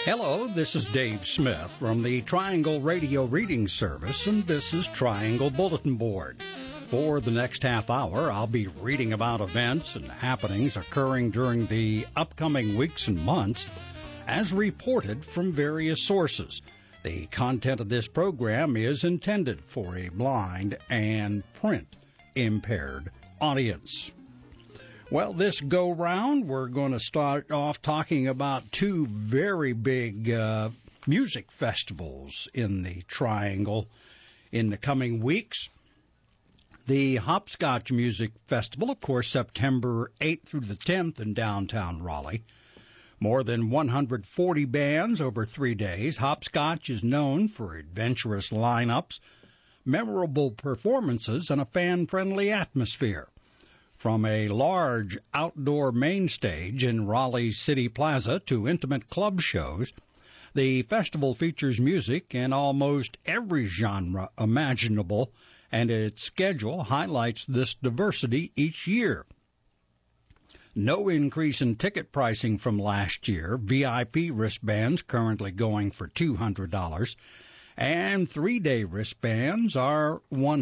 Hello, this is Dave Smith from the Triangle Radio Reading Service, and this is Triangle Bulletin Board. For the next half hour, I'll be reading about events and happenings occurring during the upcoming weeks and months as reported from various sources. The content of this program is intended for a blind and print-impaired audience. Well, this go-round, we're going to start off talking about two very big music festivals in the Triangle in the coming weeks. The Hopscotch Music Festival, of course, September 8th through the 10th in downtown Raleigh. More than 140 bands over 3 days. Hopscotch is known for adventurous lineups, memorable performances, and a fan-friendly atmosphere. From a large outdoor main stage in Raleigh's City Plaza to intimate club shows, the festival features music in almost every genre imaginable, and its schedule highlights this diversity each year. No increase in ticket pricing from last year. VIP wristbands currently going for $200, and 3-day wristbands are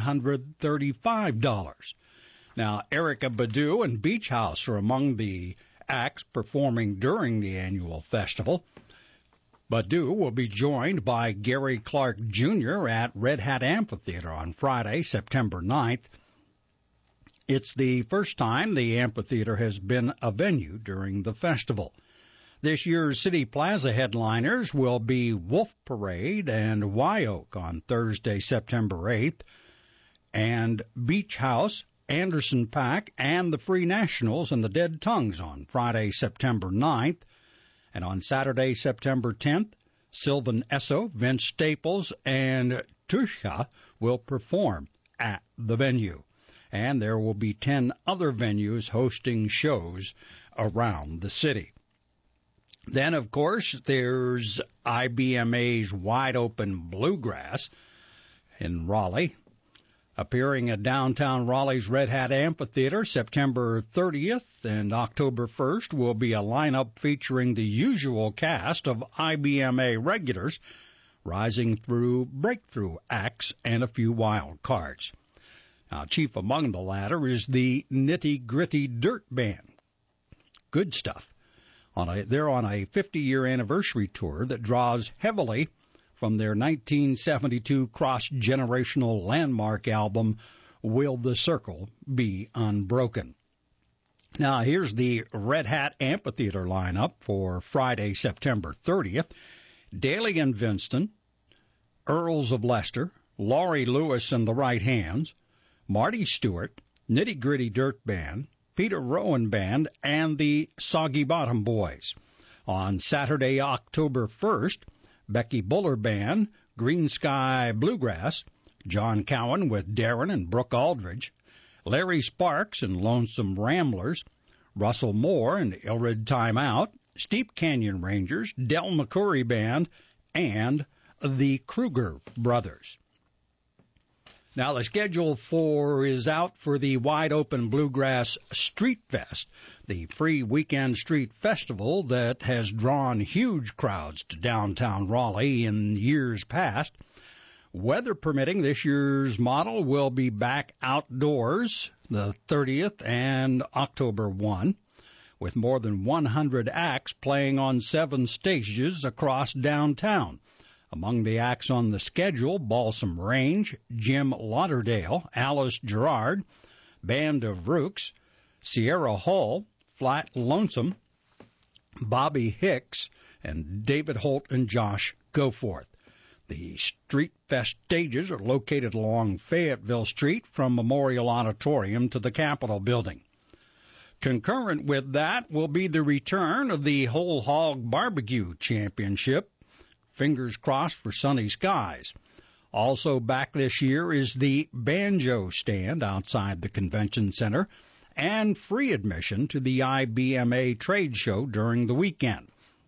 $135. Now, Erykah Badu and Beach House are among the acts performing during the annual festival. Badu will be joined by Gary Clark Jr. at Red Hat Amphitheater on Friday, September 9th. It's the first time the amphitheater has been a venue during the festival. This year's City Plaza headliners will be Wolf Parade and Wye-Oak on Thursday, September 8th, and Beach House, Anderson .Paak, and the Free Nationals and the Dead Tongues on Friday, September 9th. And on Saturday, September 10th, Sylvan Esso, Vince Staples, and Tushka will perform at the venue. And there will be 10 other venues hosting shows around the city. Then, of course, there's IBMA's Wide Open Bluegrass in Raleigh. Appearing at downtown Raleigh's Red Hat Amphitheater September 30th and October 1st will be a lineup featuring the usual cast of IBMA regulars, rising through breakthrough acts and a few wild cards. Now, chief among the latter is the Nitty Gritty Dirt Band. Good stuff. They're on a 50-year anniversary tour that draws heavily from their 1972 cross-generational landmark album, Will the Circle Be Unbroken? Now, here's the Red Hat Amphitheater lineup for Friday, September 30th. Daly and Vinston, Earls of Leicester, Laurie Lewis and the Right Hands, Marty Stewart, Nitty Gritty Dirt Band, Peter Rowan Band, and the Soggy Bottom Boys. On Saturday, October 1st, Becky Buller Band, Green Sky Bluegrass, John Cowan with Darren and Brooke Aldridge, Larry Sparks and Lonesome Ramblers, Russell Moore and Ilrid Time Out, Steep Canyon Rangers, Del McCoury Band, and the Kruger Brothers. Now, the schedule is out for the Wide Open Bluegrass Street Fest, the free weekend street festival that has drawn huge crowds to downtown Raleigh in years past. Weather permitting, this year's model will be back outdoors the 30th and October 1, with more than 100 acts playing on 7 stages across downtown. Among the acts on the schedule, Balsam Range, Jim Lauderdale, Alice Gerard, Band of Rooks, Sierra Hull, Flat Lonesome, Bobby Hicks, and David Holt and Josh Goforth. The Street Fest stages are located along Fayetteville Street from Memorial Auditorium to the Capitol Building. Concurrent with that will be the return of the Whole Hog Barbecue Championship. Fingers crossed for sunny skies. Also back this year is the Banjo Stand outside the Convention Center and free admission to the IBMA trade show during the weekend.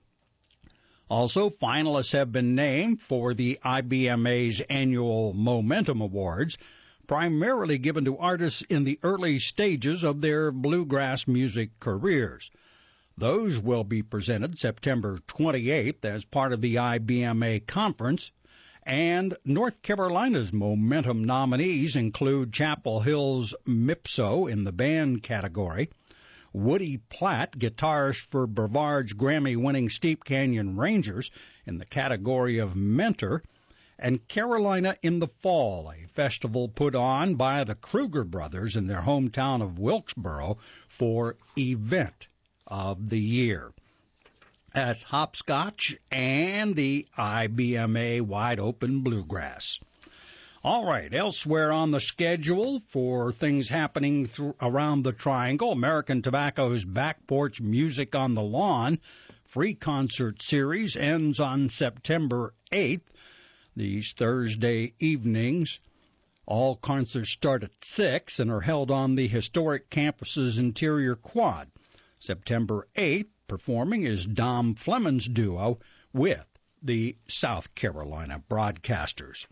Also, finalists have been named for the IBMA's annual Momentum Awards, primarily given to artists in the early stages of their bluegrass music careers. Those will be presented September 28th as part of the IBMA conference. And North Carolina's Momentum nominees include Chapel Hill's Mipso in the band category, Woody Platt, guitarist for Brevard's Grammy-winning Steep Canyon Rangers, in the category of Mentor, and Carolina in the Fall, a festival put on by the Kruger brothers in their hometown of Wilkesboro for Event of the Year. That's Hopscotch and the IBMA Wide Open Bluegrass. All right, elsewhere on the schedule for things happening around the Triangle, American Tobacco's Back Porch Music on the Lawn free concert series ends on September 8th. These Thursday evenings, all concerts start at 6 and are held on the historic campus's interior quad. September 8th, performing is Dom Fleming's duo with the South Carolina Broadcasters.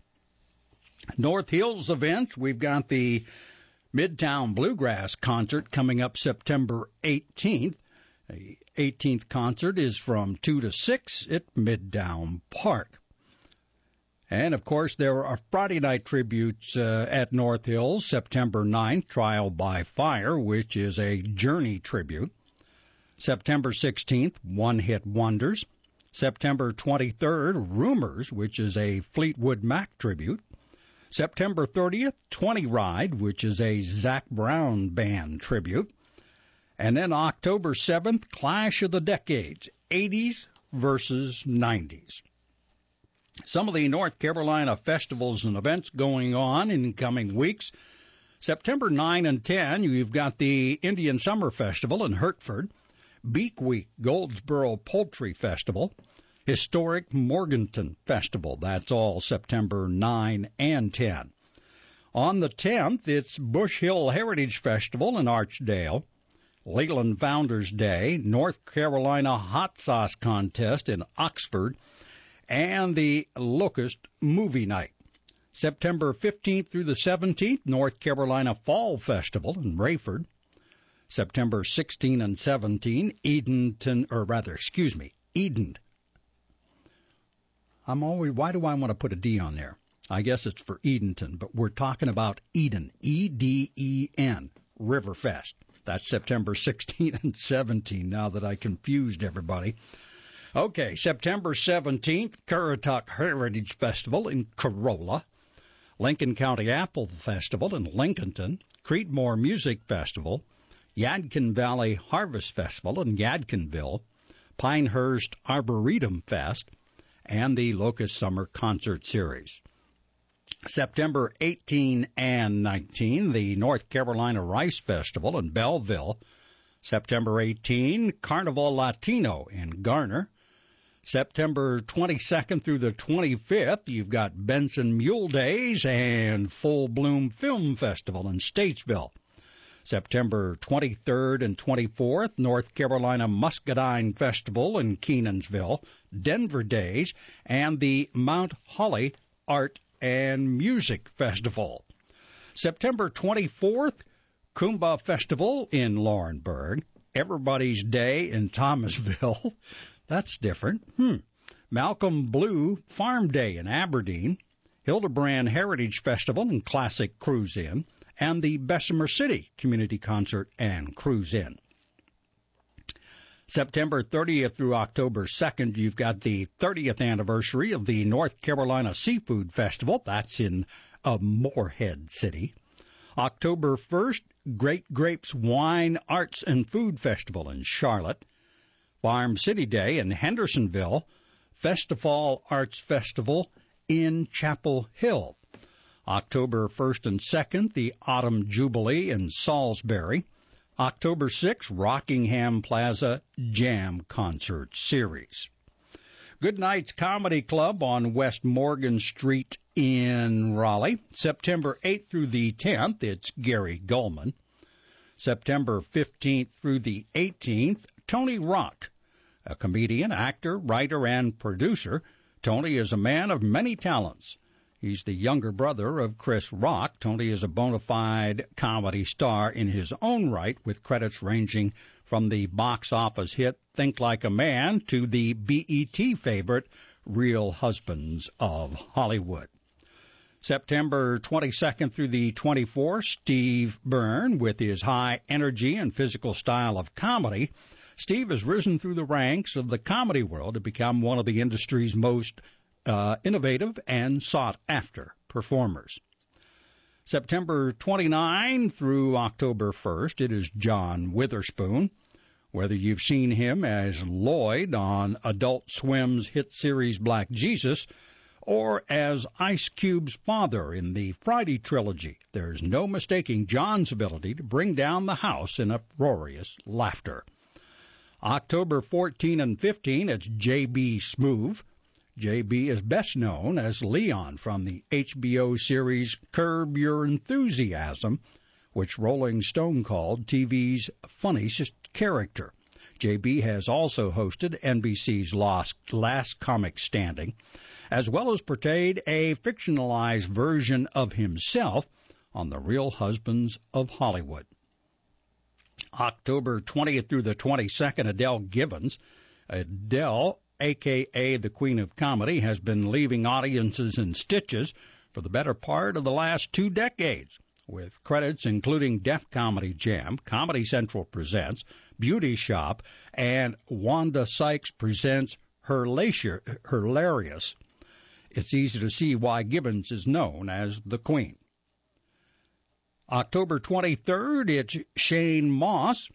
North Hills events, we've got the Midtown Bluegrass concert coming up September 18th. The 18th concert is from 2 to 6 at Midtown Park. And, of course, there are Friday night tributes at North Hills, September 9th, Trial by Fire, which is a Journey tribute. September 16th, One Hit Wonders. September 23rd, Rumors, which is a Fleetwood Mac tribute. September 30th, 20 Ride, which is a Zac Brown Band tribute. And then October 7th, Clash of the Decades, 80s versus 90s. Some of the North Carolina festivals and events going on in coming weeks. September 9 and 10, you've got the Indian Summer Festival in Hertford, Beak Week Goldsboro Poultry Festival, Historic Morganton Festival. That's all September 9 and 10. On the 10th, it's Bush Hill Heritage Festival in Archdale, Leyland Founders Day, North Carolina Hot Sauce Contest in Oxford, and the Locust Movie Night. September 15th through the 17th, North Carolina Fall Festival in Rayford. September 16 and 17, Eden. Why do I want to put a D on there? I guess it's for Edenton, but we're talking about Eden, E-D-E-N, Riverfest. That's September 16 and 17, now that I confused everybody. Okay, September 17th, Currituck Heritage Festival in Corolla, Lincoln County Apple Festival in Lincolnton, Creedmoor Music Festival, Yadkin Valley Harvest Festival in Yadkinville, Pinehurst Arboretum Fest, and the Locust Summer Concert Series. September 18 and 19, the North Carolina Rice Festival in Belleville. September 18, Carnival Latino in Garner. September 22nd through the 25th, you've got Benson Mule Days and Full Bloom Film Festival in Statesville. September 23rd and 24th, North Carolina Muscadine Festival in Kenansville, Denver Days, and the Mount Holly Art and Music Festival. September 24th, Kumba Festival in Laurinburg, Everybody's Day in Thomasville. That's different. Malcolm Blue Farm Day in Aberdeen, Hildebrand Heritage Festival and Classic Cruise Inn, and the Bessemer City Community Concert and Cruise Inn. September 30th through October 2nd, you've got the 30th anniversary of the North Carolina Seafood Festival. That's in Morehead City. October 1st, Great Grapes Wine, Arts, and Food Festival in Charlotte. Farm City Day in Hendersonville. Festival Arts Festival in Chapel Hill. October 1st and 2nd, the Autumn Jubilee in Salisbury. October 6th, Rockingham Plaza Jam Concert Series. Good Night's Comedy Club on West Morgan Street in Raleigh. September 8th through the 10th, it's Gary Gulman. September 15th through the 18th, Tony Rock, a comedian, actor, writer, and producer. Tony is a man of many talents. He's the younger brother of Chris Rock. Tony is a bona fide comedy star in his own right, with credits ranging from the box office hit Think Like a Man to the BET favorite Real Husbands of Hollywood. September 22nd through the 24th, Steve Byrne, with his high energy and physical style of comedy, Steve has risen through the ranks of the comedy world to become one of the industry's most innovative and sought-after performers. September 29 through October 1st, it is John Witherspoon. Whether you've seen him as Lloyd on Adult Swim's hit series Black Jesus or as Ice Cube's father in the Friday trilogy, there's no mistaking John's ability to bring down the house in uproarious laughter. October 14 and 15, it's J.B. Smoove. J.B. is best known as Leon from the HBO series Curb Your Enthusiasm, which Rolling Stone called TV's funniest character. J.B. has also hosted NBC's Last Comic Standing, as well as portrayed a fictionalized version of himself on The Real Husbands of Hollywood. October 20th through the 22nd, Adele Givens. Adele, a.k.a. the Queen of Comedy, has been leaving audiences in stitches for the better part of the last 2 decades, with credits including Def Comedy Jam, Comedy Central Presents, Beauty Shop, and Wanda Sykes Presents Hilarious. It's easy to see why Givens is known as the Queen. October 23rd, it's Shane Moss.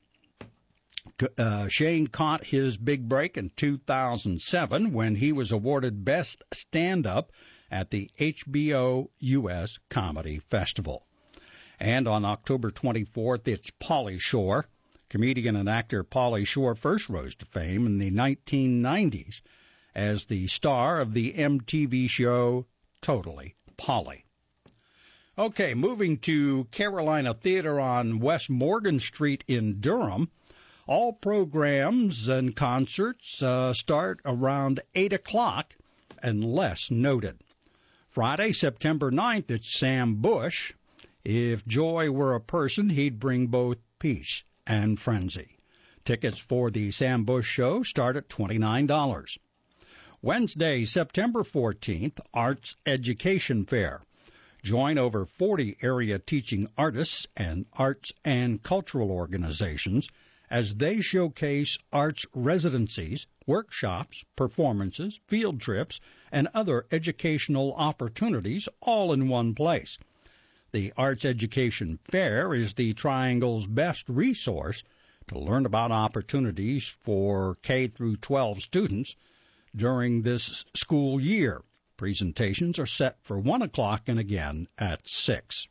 Shane caught his big break in 2007 when he was awarded Best Stand-Up at the HBO U.S. Comedy Festival. And on October 24th, it's Pauly Shore. Comedian and actor Pauly Shore first rose to fame in the 1990s as the star of the MTV show Totally Pauly. Okay, moving to Carolina Theater on West Morgan Street in Durham. All programs and concerts start around 8 o'clock unless noted. Friday, September 9th, it's Sam Bush. If joy were a person, he'd bring both peace and frenzy. Tickets for the Sam Bush show start at $29. Wednesday, September 14th, Arts Education Fair. Join over 40 area teaching artists and arts and cultural organizations as they showcase arts residencies, workshops, performances, field trips, and other educational opportunities all in one place. The Arts Education Fair is the Triangle's best resource to learn about opportunities for K through 12 students during this school year. Presentations are set for 1 o'clock and again at 6.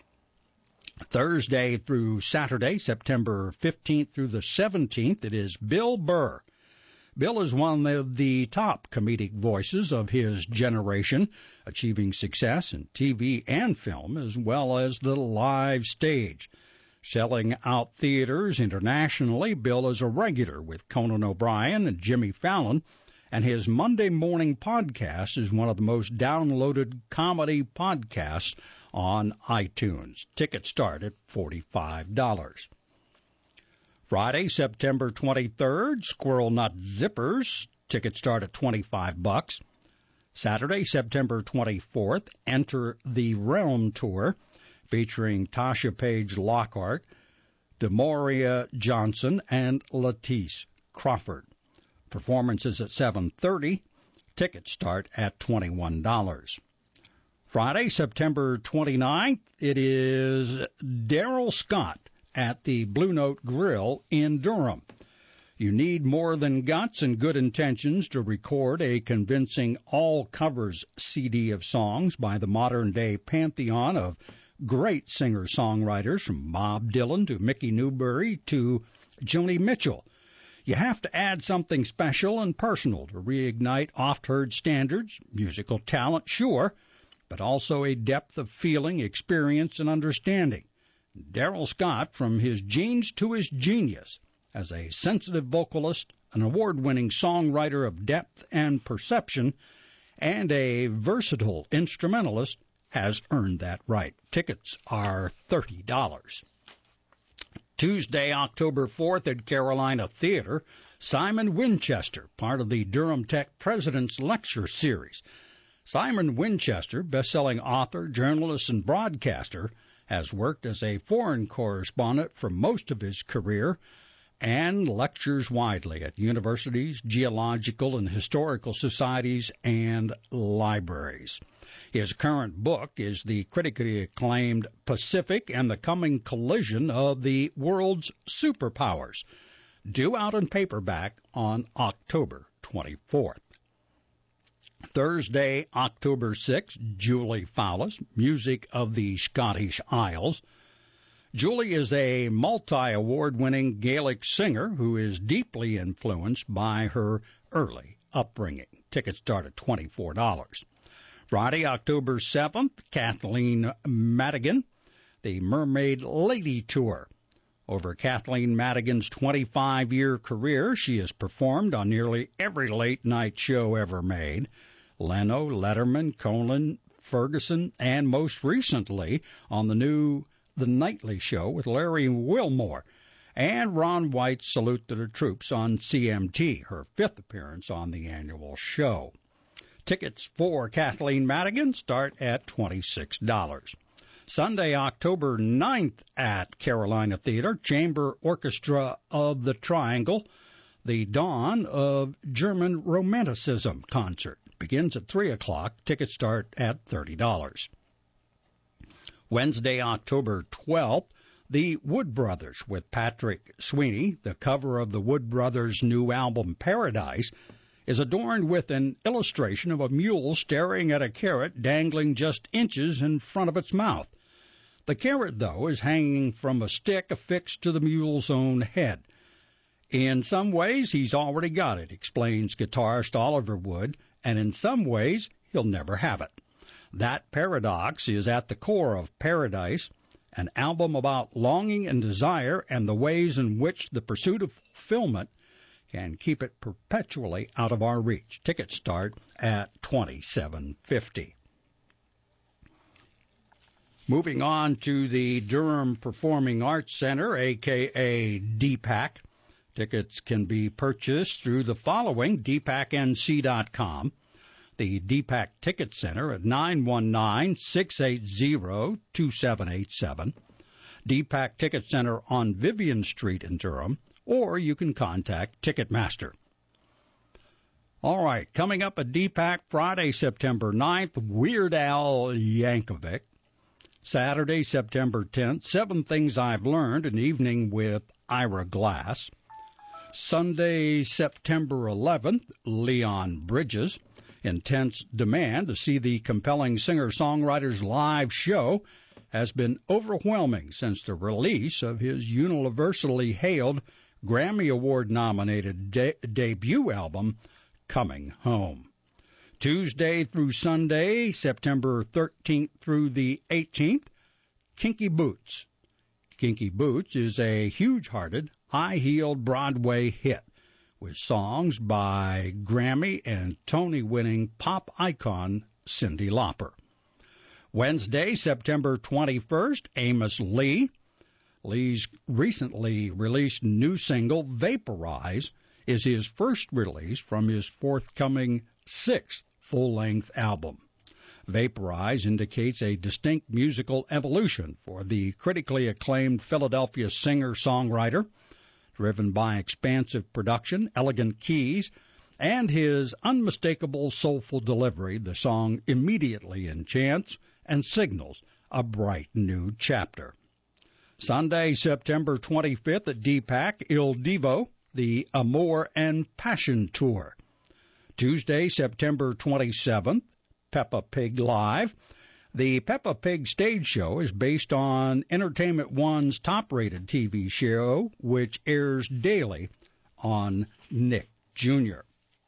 Thursday through Saturday, September 15th through the 17th, it is Bill Burr. Bill is one of the top comedic voices of his generation, achieving success in TV and film as well as the live stage. Selling out theaters internationally, Bill is a regular with Conan O'Brien and Jimmy Fallon, and his Monday morning podcast is one of the most downloaded comedy podcasts on iTunes. Tickets start at $45. Friday, September 23rd, Squirrel Nut Zippers. Tickets start at $25. Saturday, September 24th, Enter the Realm Tour, featuring Tasha Page Lockhart, Demoria Johnson, and Latisse Crawford. Performances at 7:30. Tickets start at $21. Friday, September 29th, it is Daryl Scott at the Blue Note Grill in Durham. You need more than guts and good intentions to record a convincing all-covers CD of songs by the modern-day pantheon of great singer-songwriters from Bob Dylan to Mickey Newbury to Joni Mitchell. You have to add something special and personal to reignite oft-heard standards, musical talent, sure, but also a depth of feeling, experience, and understanding. Daryl Scott, from his genes to his genius, as a sensitive vocalist, an award-winning songwriter of depth and perception, and a versatile instrumentalist, has earned that right. Tickets are $30. Tuesday, October 4th at Carolina Theater, Simon Winchester, part of the Durham Tech President's Lecture Series. Simon Winchester, best-selling author, journalist, and broadcaster, has worked as a foreign correspondent for most of his career and lectures widely at universities, geological and historical societies, and libraries. His current book is the critically acclaimed Pacific and the Coming Collision of the World's Superpowers, due out in paperback on October 24th. Thursday, October 6th, Julie Fowlis, Music of the Scottish Isles. Julie is a multi-award-winning Gaelic singer who is deeply influenced by her early upbringing. Tickets start at $24. Friday, October 7th, Kathleen Madigan, the Mermaid Lady Tour. Over Kathleen Madigan's 25-year career, she has performed on nearly every late-night show ever made. Leno, Letterman, Conan, Ferguson, and most recently on The Nightly Show with Larry Wilmore, and Ron White's Salute to the Troops on CMT, her fifth appearance on the annual show. Tickets for Kathleen Madigan start at $26. Sunday, October 9th at Carolina Theater, Chamber Orchestra of the Triangle, the Dawn of German Romanticism concert. Begins at 3 o'clock. Tickets start at $30. Wednesday, October 12th, the Wood Brothers with Patrick Sweeney. The cover of the Wood Brothers' new album, Paradise, is adorned with an illustration of a mule staring at a carrot dangling just inches in front of its mouth. The carrot, though, is hanging from a stick affixed to the mule's own head. In some ways, he's already got it, explains guitarist Oliver Wood, and in some ways, he'll never have it. That paradox is at the core of Paradise, an album about longing and desire and the ways in which the pursuit of fulfillment can keep it perpetually out of our reach. Tickets start at $27.50. Moving on to the Durham Performing Arts Center, a.k.a. DPAC. Tickets can be purchased through the following, dpacnc.com. The DPAC Ticket Center at 919-680-2787. DPAC Ticket Center on Vivian Street in Durham, or you can contact Ticketmaster. All right, coming up at DPAC Friday, September 9th, Weird Al Yankovic. Saturday, September 10th, 7 Things I've Learned, an evening with Ira Glass. Sunday, September 11th, Leon Bridges. Intense demand to see the compelling singer-songwriter's live show has been overwhelming since the release of his universally hailed Grammy Award-nominated debut album, Coming Home. Tuesday through Sunday, September 13th through the 18th, Kinky Boots. Kinky Boots is a huge-hearted, high-heeled Broadway hit with songs by Grammy and Tony-winning pop icon Cyndi Lauper. Wednesday, September 21st, Amos Lee. Lee's recently released new single, Vaporize, is his first release from his forthcoming 6th full-length album. Vaporize indicates a distinct musical evolution for the critically acclaimed Philadelphia singer-songwriter, driven by expansive production, elegant keys, and his unmistakable soulful delivery. The song immediately enchants and signals a bright new chapter. Sunday, September 25th at DPAC, Il Divo, the Amor and Passion Tour. Tuesday, September 27th, Peppa Pig Live. The Peppa Pig stage show is based on Entertainment One's top-rated TV show, which airs daily on Nick Jr.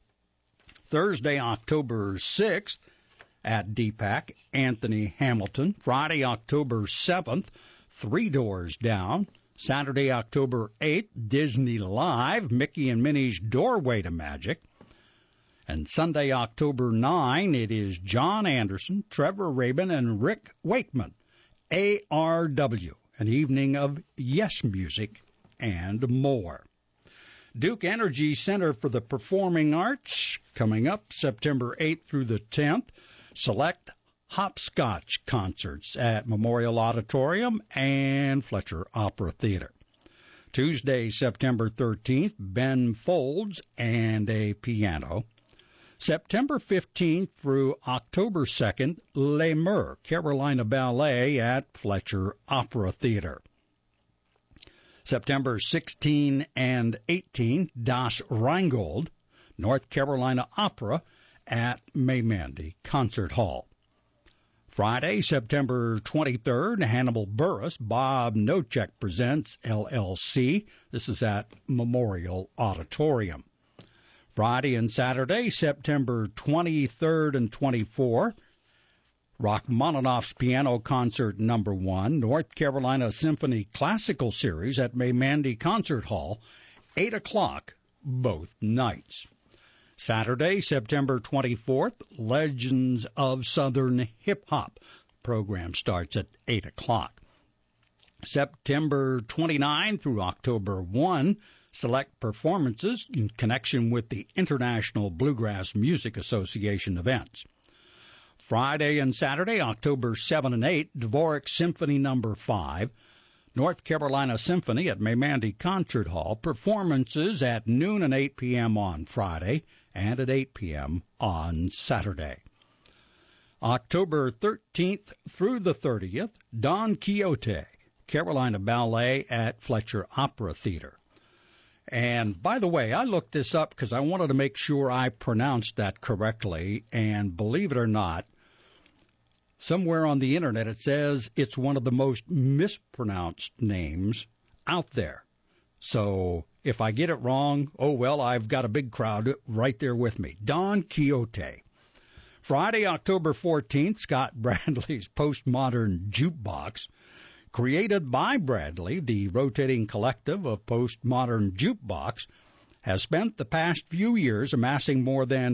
Thursday, October 6th at DPAC, Anthony Hamilton. Friday, October 7th, Three Doors Down. Saturday, October 8th, Disney Live, Mickey and Minnie's Doorway to Magic. And Sunday, October 9, it is John Anderson, Trevor Rabin, and Rick Wakeman, ARW, an evening of Yes Music and more. Duke Energy Center for the Performing Arts, coming up September 8th through the 10th. Select hopscotch concerts at Memorial Auditorium and Fletcher Opera Theater. Tuesday, September 13th, Ben Folds and a piano. September 15th through October 2nd, Les Murs, Carolina Ballet at Fletcher Opera Theater. September 16 and 18, Das Rheingold, North Carolina Opera at Maymandy Concert Hall. Friday, September 23rd, Hannibal Buress, Bob Nochek Presents, LLC. This is at Memorial Auditorium. Friday and Saturday, September 23rd and 24th, Rachmaninoff's Piano Concert No. 1, North Carolina Symphony Classical Series at Maymandy Concert Hall, 8 o'clock, both nights. Saturday, September 24th, Legends of Southern Hip Hop. Program starts at 8 o'clock. September 29 through October 1, select performances in connection with the International Bluegrass Music Association events. Friday and Saturday, October 7 and 8, Dvorak Symphony No. 5, North Carolina Symphony at Maymandy Concert Hall, performances at noon and 8 p.m. on Friday and at 8 p.m. on Saturday. October 13th through the 30th, Don Quixote, Carolina Ballet at Fletcher Opera Theater. And by the way, I looked this up because I wanted to make sure I pronounced that correctly, and believe it or not, somewhere on the internet it says it's one of the most mispronounced names out there. So if I get it wrong, oh well, I've got a big crowd right there with me. Don Quixote. Friday, October 14th, Scott Bradley's Postmodern Jukebox. Created by Bradley, the rotating collective of Postmodern Jukebox has spent the past few years amassing more than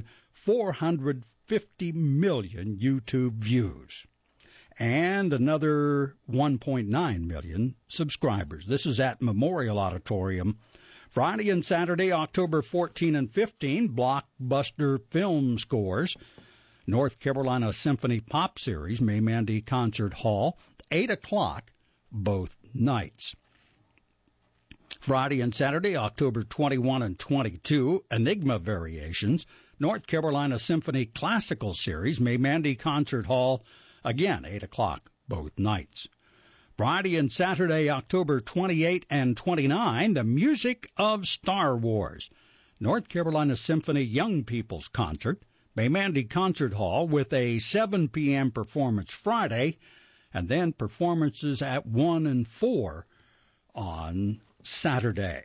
450 million YouTube views and another 1.9 million subscribers. This is at Memorial Auditorium. Friday and Saturday, October 14 and 15, blockbuster film scores. North Carolina Symphony Pop Series, Maymandy Concert Hall, 8 o'clock, both nights. Friday and Saturday, October 21 and 22, Enigma Variations, North Carolina Symphony Classical Series, Maymandy Concert Hall, again, 8 o'clock, both nights. Friday and Saturday, October 28 and 29, The Music of Star Wars, North Carolina Symphony Young People's Concert, Maymandy Concert Hall, with a 7 p.m. performance Friday, and then performances at 1 and 4 on Saturday.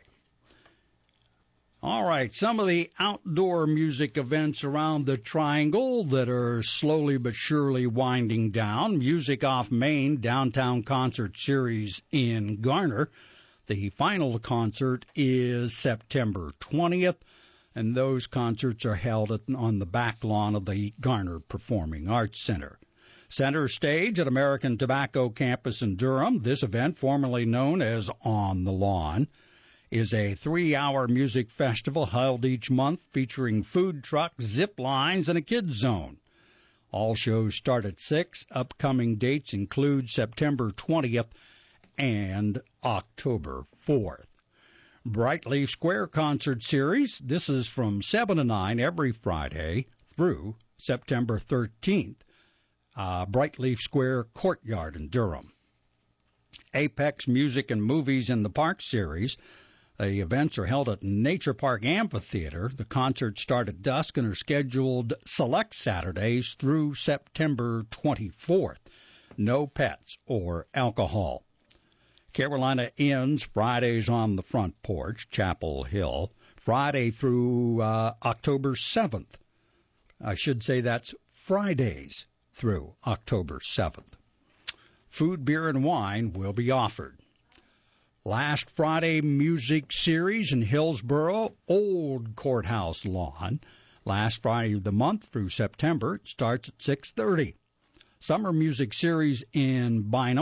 All right, some of the outdoor music events around the Triangle that are slowly but surely winding down. Music Off Main Downtown Concert Series in Garner. The final concert is September 20th, and those concerts are held on the back lawn of the Garner Performing Arts Center. Center Stage at American Tobacco Campus in Durham. This event, formerly known as On the Lawn, is a 3-hour music festival held each month featuring food trucks, zip lines, and a kids zone. All shows start at 6. Upcoming dates include September 20th and October 4th. Brightleaf Square Concert Series. This is from 7 to 9 every Friday through September 13th. Brightleaf Square Courtyard in Durham. Apex Music and Movies in the Park Series. The events are held at Nature Park Amphitheater. The concerts start at dusk and are scheduled select Saturdays through September 24th. No pets or alcohol. Carolina Inns, Fridays on the Front Porch, Chapel Hill, Friday through October 7th. I should say that's Fridays through October 7th. Food, beer, and wine will be offered. Last Friday music series in Hillsboro, Old Courthouse Lawn. Last Friday of the month through September, it starts at 6:30. Summer music series in Bynum,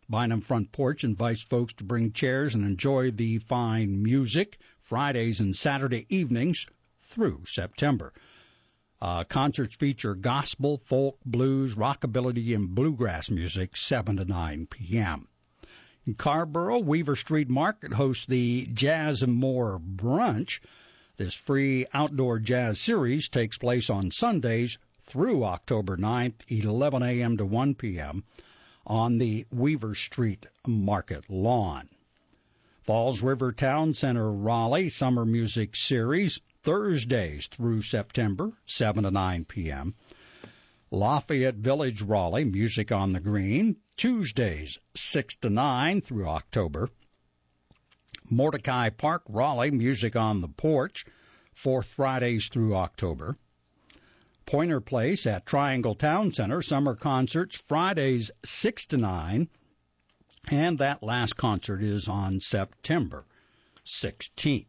Bynum Front Porch invites folks to bring chairs and enjoy the fine music Fridays and Saturday evenings through September. Concerts feature gospel, folk, blues, rockabilly, and bluegrass music 7 to 9 p.m. In Carrboro, Weaver Street Market hosts the Jazz and More Brunch. This free outdoor jazz series takes place on Sundays through October 9th, 11 a.m. to 1 p.m. on the Weaver Street Market lawn. Falls River Town Center Raleigh Summer Music Series, Thursdays through September, 7 to 9 p.m. Lafayette Village Raleigh, Music on the Green, Tuesdays, 6 to 9 through October. Mordecai Park Raleigh, Music on the Porch, 4th Fridays through October. Pointer Place at Triangle Town Center, summer concerts, Fridays 6 to 9, and that last concert is on September 16th.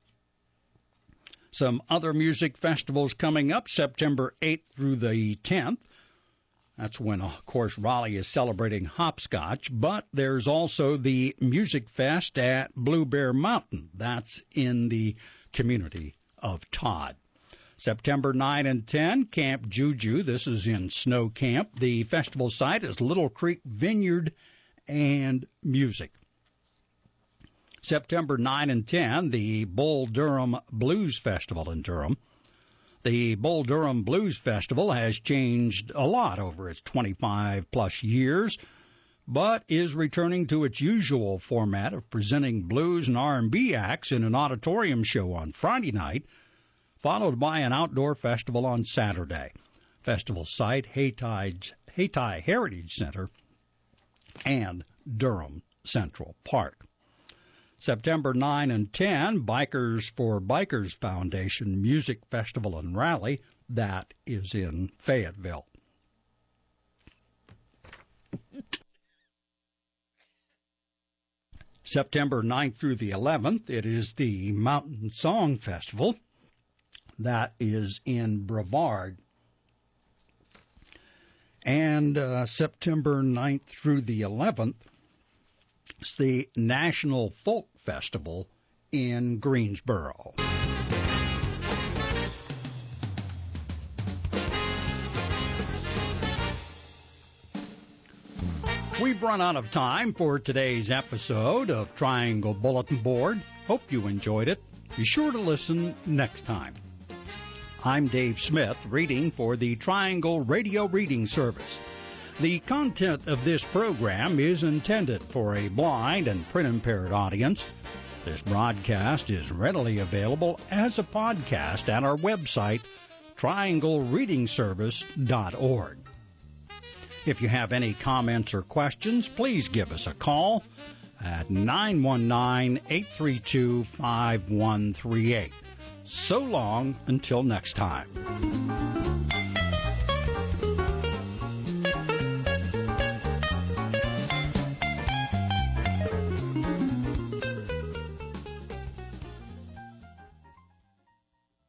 Some other music festivals coming up, September 8th through the 10th. That's when, of course, Raleigh is celebrating hopscotch, but there's also the Music Fest at Blue Bear Mountain. That's in the community of Todd. September 9 and 10, Camp Juju. This is in Snow Camp. The festival site is Little Creek Vineyard and Music. September 9 and 10, the Bull Durham Blues Festival in Durham. The Bull Durham Blues Festival has changed a lot over its 25-plus years, but is returning to its usual format of presenting blues and R&B acts in an auditorium show on Friday night, followed by an outdoor festival on Saturday. Festival site, Hayti Heritage Center and Durham Central Park. September 9 and 10, Bikers for Bikers Foundation Music Festival and Rally. That is in Fayetteville. September 9th through the 11th, it is the Mountain Song Festival. That is in Brevard. And September 9th through the 11th, it's the National Folk Festival in Greensboro. We've run out of time for today's episode of Triangle Bulletin Board. Hope you enjoyed it. Be sure to listen next time. I'm Dave Smith, reading for the Triangle Radio Reading Service. The content of this program is intended for a blind and print-impaired audience. This broadcast is readily available as a podcast at our website, trianglereadingservice.org. If you have any comments or questions, please give us a call at 919-832-5138. So long until next time.